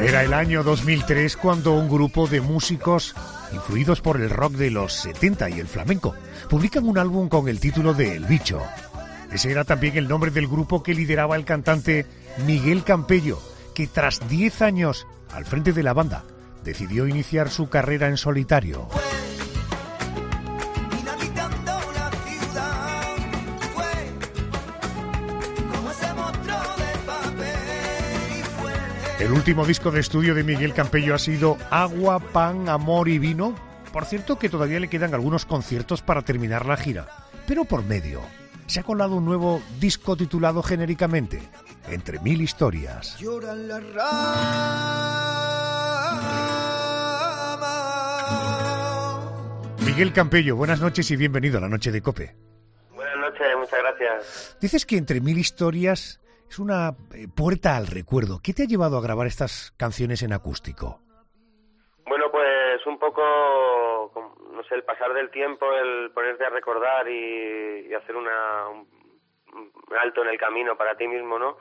Era el año 2003 cuando un grupo de músicos influidos por el rock de los 70 y el flamenco publican un álbum con el título de El Bicho. Ese era también el nombre del grupo que lideraba el cantante Miguel Campello, que tras 10 años al frente de la banda decidió iniciar su carrera en solitario. El último disco de estudio de Miguel Campello ha sido Agua, Pan, Amor y Vino. Por cierto que todavía le quedan algunos conciertos para terminar la gira. Pero por medio se ha colado un nuevo disco titulado genéricamente Entre Mil Historias. Lloran la rama. Miguel Campello, buenas noches y bienvenido a la Noche de COPE. Buenas noches, muchas gracias. Dices que Entre Mil Historias es una puerta al recuerdo. ¿Qué te ha llevado a grabar estas canciones en acústico? Bueno, pues un poco, no sé, el pasar del tiempo, el ponerte a recordar y hacer un alto en el camino para ti mismo, ¿no?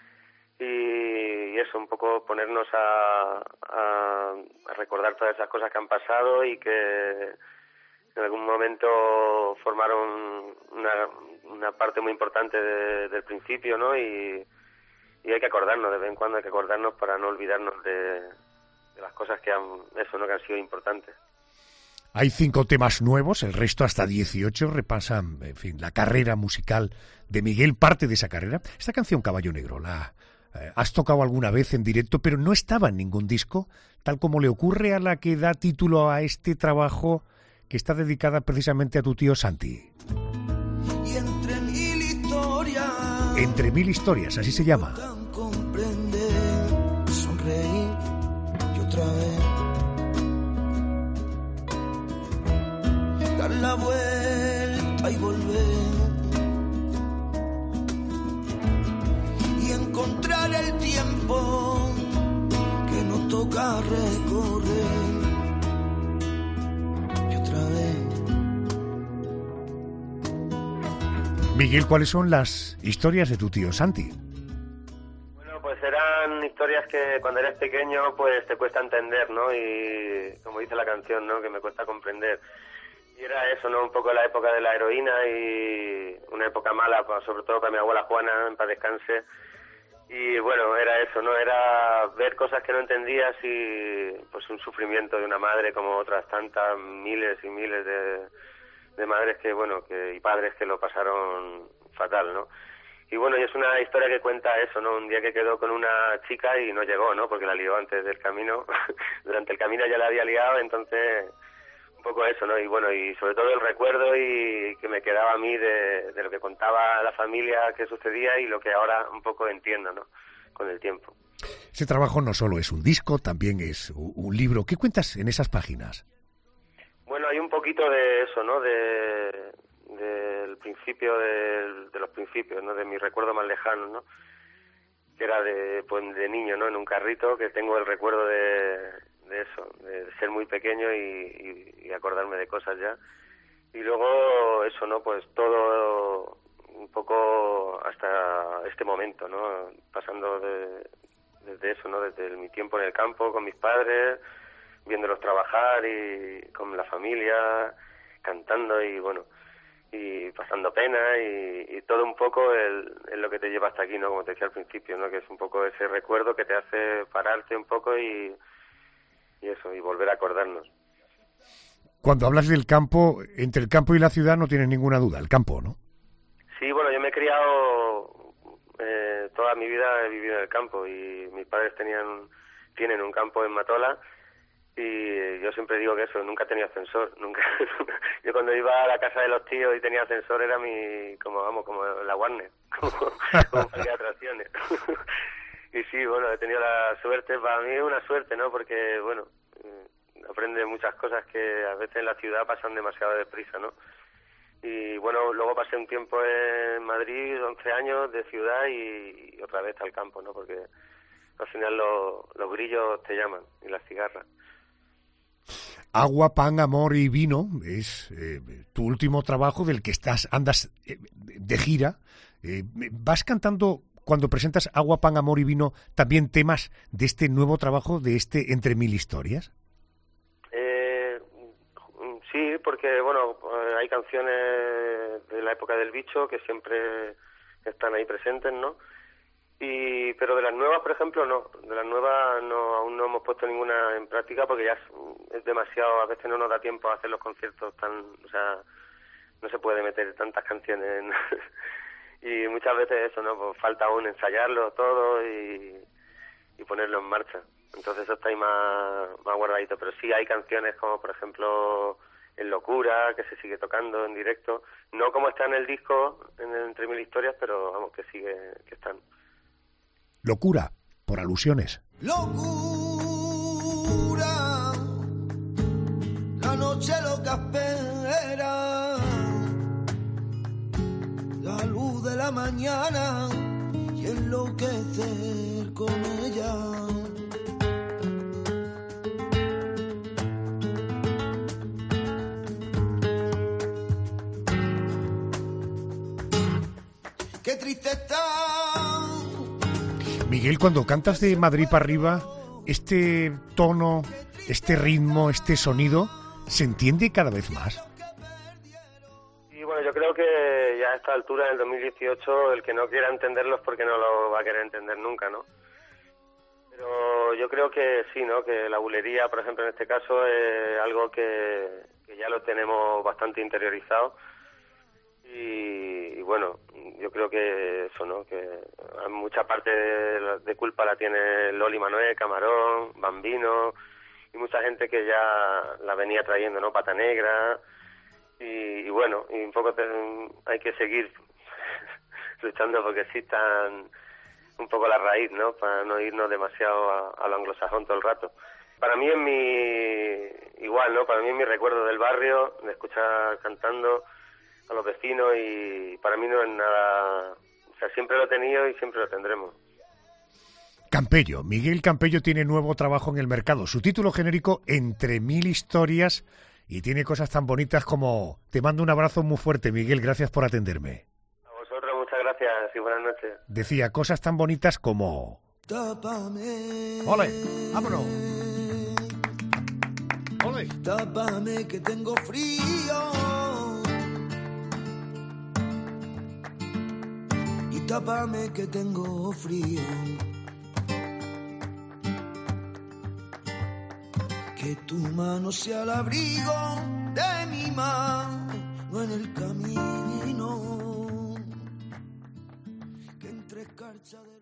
Y eso, un poco ponernos a recordar todas esas cosas que han pasado y que en algún momento formaron una parte muy importante del principio, ¿no? Y hay que acordarnos, de vez en cuando hay que acordarnos para no olvidarnos de las cosas que han sido importantes. Hay 5 temas nuevos, el resto hasta 18 repasan, en fin, la carrera musical de Miguel, parte de esa carrera. Esta canción Caballo Negro la has tocado alguna vez en directo, pero no estaba en ningún disco, tal como le ocurre a la que da título a este trabajo que está dedicada precisamente a tu tío Santi. Y entre mil historias. Entre Mil Historias, así se llama. Comprender, sonreír y otra vez dar la vuelta y volver y encontrar el tiempo que nos toca recorrer. Miguel, ¿cuáles son las historias de tu tío Santi? Bueno, pues eran historias que cuando eres pequeño pues te cuesta entender, ¿no? Y como dice la canción, ¿no? Que me cuesta comprender. Y era eso, ¿no? Un poco la época de la heroína y una época mala, sobre todo para mi abuela Juana, en paz descanse. Y bueno, era eso, ¿no? Era ver cosas que no entendías y pues un sufrimiento de una madre como otras tantas, miles y miles de madres y padres que lo pasaron fatal, ¿no? Y bueno, y es una historia que cuenta eso, ¿no? Un día que quedó con una chica y no llegó, ¿no? Porque la lió antes del camino. Durante el camino ya la había liado, entonces un poco eso, ¿no? Y bueno, y sobre todo el recuerdo y que me quedaba a mí de lo que contaba la familia que sucedía y lo que ahora un poco entiendo, ¿no? Con el tiempo. Ese trabajo no solo es un disco, también es un libro. ¿Qué cuentas en esas páginas? Bueno, hay un poquito de eso, ¿no? Del principio, de los principios, ¿no? De mi recuerdo más lejano, ¿no? Que era de niño, ¿no? En un carrito, que tengo el recuerdo de eso, de ser muy pequeño y acordarme de cosas ya. Y luego eso, ¿no? Pues todo un poco hasta este momento, ¿no? Pasando desde eso, ¿no? Desde mi tiempo en el campo con mis padres, viéndolos trabajar y con la familia, cantando y bueno, y pasando pena y todo un poco es lo que te lleva hasta aquí, ¿no? Como te decía al principio, ¿no? Que es un poco ese recuerdo que te hace pararte un poco y eso, y volver a acordarnos. Cuando hablas del campo, entre el campo y la ciudad no tienes ninguna duda, el campo, ¿no? Sí, bueno, yo me he criado, toda mi vida he vivido en el campo y mis padres tienen un campo en Matola. Y yo siempre digo que eso, nunca he tenido ascensor, nunca. Yo cuando iba a la casa de los tíos y tenía ascensor era como la Warner, como un parque de atracciones. Y sí, bueno, he tenido la suerte, para mí es una suerte, ¿no? Porque, bueno, aprendes muchas cosas que a veces en la ciudad pasan demasiado deprisa, ¿no? Y bueno, luego pasé un tiempo en Madrid, 11 años de ciudad y otra vez al campo, ¿no? Porque al final los grillos te llaman y las cigarras. Agua, Pan, Amor y Vino es tu último trabajo del que andas de gira. Vas cantando cuando presentas Agua, Pan, Amor y Vino, también temas de este nuevo trabajo, de este Entre Mil Historias? Sí, porque bueno, hay canciones de la época del bicho que siempre están ahí presentes, ¿no? Pero de las nuevas, por ejemplo, no. De las nuevas aún no hemos puesto ninguna en práctica porque ya es demasiado, a veces no nos da tiempo a hacer los conciertos o sea, no se puede meter tantas canciones y muchas veces eso, ¿no? Pues falta aún ensayarlo todo y ponerlo en marcha. Entonces eso está ahí más guardadito, pero sí hay canciones como, por ejemplo, En Locura, que se sigue tocando en directo, no como está en el disco, en el Entre Mil Historias, pero vamos, que están. Locura, por alusiones. Locura, la noche loca espera, la luz de la mañana y enloquecer con ella. Qué triste está. Miguel, cuando cantas de Madrid para arriba, este tono, este ritmo, este sonido, ¿se entiende cada vez más? Y bueno, yo creo que ya a esta altura, en el 2018, el que no quiera entenderlo es porque no lo va a querer entender nunca, ¿no? Pero yo creo que sí, ¿no? Que la bulería, por ejemplo, en este caso, es algo que ya lo tenemos bastante interiorizado. Y bueno, yo creo que eso, ¿no? Que mucha parte de culpa la tiene Loli Manuel, Camarón, Bambino y mucha gente que ya la venía trayendo, ¿no? Pata Negra y bueno, y un poco hay que seguir luchando porque existan un poco la raíz, ¿no? Para no irnos demasiado a lo anglosajón todo el rato. Para mí es igual, ¿no? Para mí es mi recuerdo del barrio, de escuchar cantando a los vecinos y para mí no es nada, o sea, siempre lo he tenido y siempre lo tendremos. Campello, Miguel Campello tiene nuevo trabajo en el mercado, su título genérico Entre Mil Historias y tiene cosas tan bonitas como te mando un abrazo muy fuerte, Miguel, gracias por atenderme. A vosotros muchas gracias y buenas noches. Decía cosas tan bonitas como Tápame. ¡Ole! ¡Vámonos! ¡Ole! Tápame que tengo frío. Tápame que tengo frío, que tu mano sea el abrigo de mi mano en el camino, que entre escarcha de